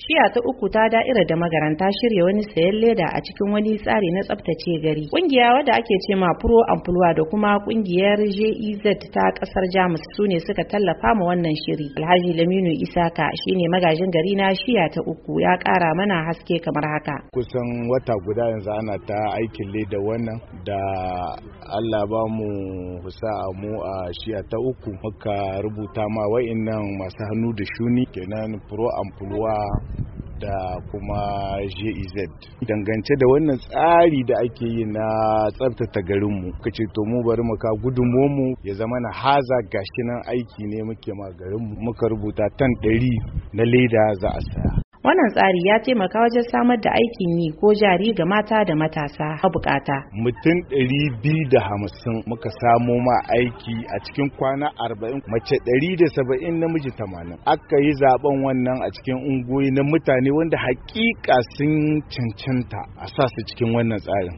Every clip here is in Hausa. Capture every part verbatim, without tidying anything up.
Shiya ta uku ta da'ira da magaranta shirya wani sayan leda a cikin wani tsari na tsaftace gari. Kungiya wadda ake ce ma Pro Amplua da kuma kungiyar J E Z ta kasar Jamus su ne suka tallafa ma wannan shiri. Alhaji Laminu Isaka shine magajin gari na shiya ta uku ya kara mana haske kamar haka. Kusan wata guda yanzu ana ta aikin leda wannan da Allah ba mu husa'a mu a shiya ta uku muka rubuta ma wa'annan masu hannu da shuni kenan Pro Amplua da kuma J E Z dangance da wannan tsari da ake yi na tsabtata garinmu kace to mu bari mu ka gudunmu ya zama na haza gashi nan aiki ne muke ma garinmu muka rubuta tan ɗari na leda za a saya. Wannan tsari ya taimaka wajen samar da aikin yi ko jari ga mata da matasa a bukata. Mutum ɗari biyu da hamsin muka samo ma aiki a cikin kwana arba'in, mace ɗari da saba'in, namiji tamanin. Aka yi zaben wannan a cikin ungoyi na mutane wanda hakika sun cancanta a sa su cikin wannan tsarin.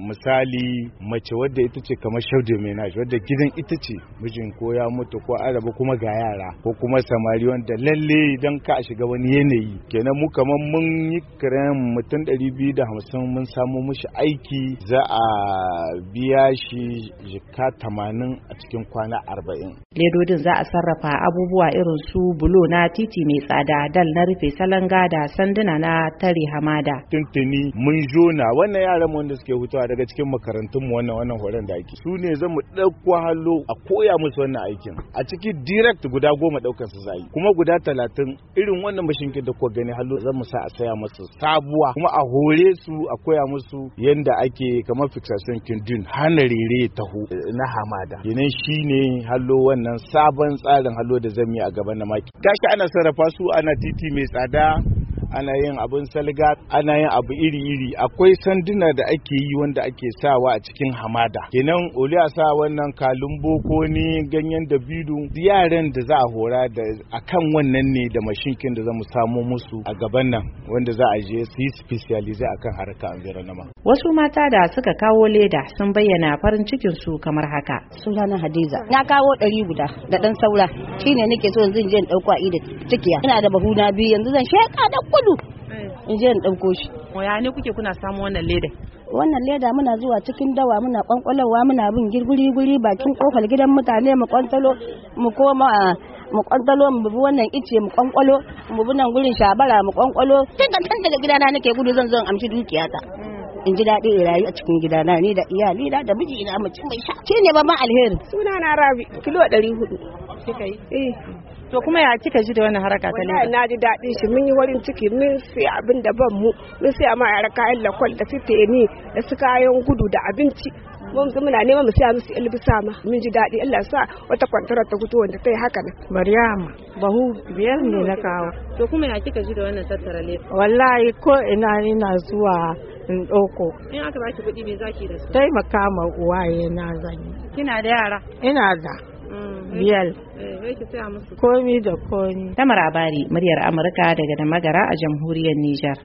Misali mace wadda ita ce kamar shaude menage wadda gidan ita ce mijin ko ya mutu ko araba kuma ga yara ko kuma samari wanda lalle idan ka shiga wani yanayi kenan mu kamar mun yi kiran mutum ɗari biyu da hamsin mun samu mushi aiki za a biya shi jika tamanin a cikin kwana arba'in. Ledodin za a sarrafa abubuwa irin su bulo na titi mai tsada, dal na rufe salanga da sanduna na tare hamada. Tuntuni mun jona wannan yaran wanda suke hutawa daga cikin makarantun mu wannan wannan horon da ake su ne zamu dauko hallo a koya musu wannan aikin a cikin direct guda goma daukar su zai kuma guda talatin irin wannan mashinkin da kuka gani hallo zamu sa a saya musu sabuwa kuma a hore su a koya musu yanda ake kamar fixation kindin hana rere taho na hamada kenan shine hallo wannan sabon tsarin hallo da zamu yi a gaban na maki gashi ana sarrafa su ana titi mai tsada ana yin abin salga ana yin abu iri-iri akwai sanduna da ake yi wanda ake sawa a cikin hamada kenan oli a sa wannan kalumbo ko ni ganyen dabidu yaran da za a hora da akan wannan ne da mashinkin da zamu samo musu a gaban nan wanda za a je su yi specialize akan harkar environment. Wasu mata da suka kawo leda sun bayyana farin cikin su kamar haka. Sunana Hadiza na kawo ɗari guda da ɗan saura shine nake so yanzu in je in ɗauko a ida cikiya ina da bahu na biyu yanzu zan sheka da kudu in je in ɗauko shi. Ya ne kuke kuna samu wannan leda? Wannan leda muna zuwa cikin dawa muna kwankwalowa muna bin gurguri bakin kofar gidan mutane mu kwantalo mu koma mu kwantalo mu bi wannan ice mu kwankwalo mu bi nan gurin shabara mu kwankwalo tun daga gidana nake gudu zan zo in amshi dukiyata. In ji daɗi in rayu a cikin gidana ni da iyali na da miji na mutum mai sha shi ne babban alheri. Suna na Rabi kilo ɗari hudu. Kika yi? Eh. To kuma ya kika ji da wannan haraka ta leda? Wallahi na ji daɗin shi mun yi wurin ciki mun sai abin da ban mu mun sai ma yara kayan lakwal da fiteni da su kayan gudu da abinci. Mun ga muna neman mu siya musu ilbisa ma mun ji daɗi Allah sa wata kwantarar ta fito wanda ta yi haka nan. Maryama bahu biyar ne na kawo. To kuma ya kika ji da wannan tattara leda? Wallahi ko ina ina zuwa in ɗauko. In aka baki kuɗi me zaki da su? Taimaka ma uwaye na zanyi. Kina da yara? Ina da. Biyar. Komi da komi. Tamar Abari, muryar Amurka daga da Magara a jamhuriyar Nijar.